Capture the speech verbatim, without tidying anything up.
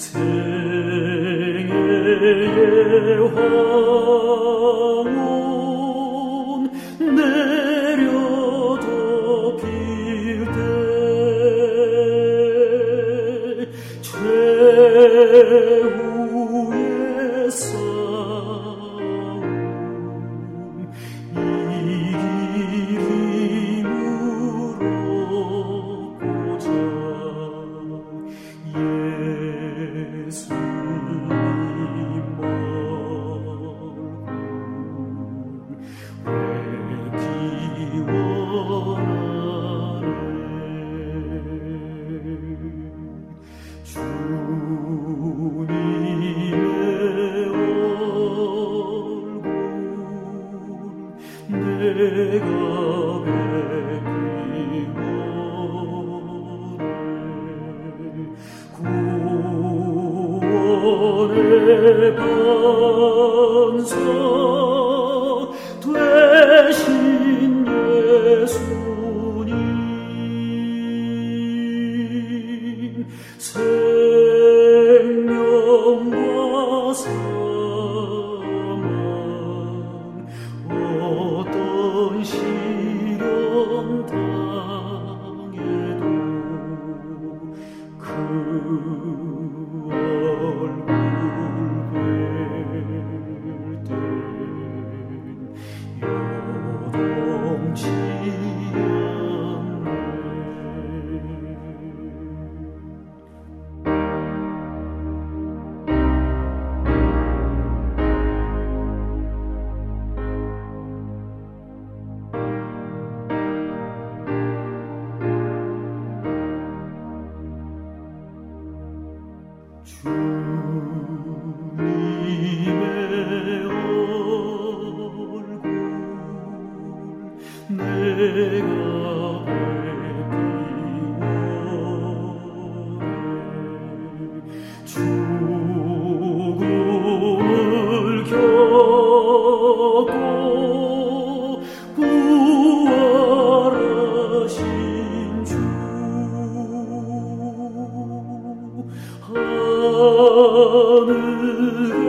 생애의 황혼 내려덮일 때 최후의 싸움 이길 힘으로 고자 예수님 얼굴 뵙기 원하네. 주님의 얼굴 내가 뵙기 원해. 구원의 반사 되신 예수님 생명과 사망 어떤 시련 당해도 그 얼굴 뵐 땐 요동치 않네. 주님의 얼굴 내가 뵙기 원해. 죽음을 겪고 부활하신 주 하늘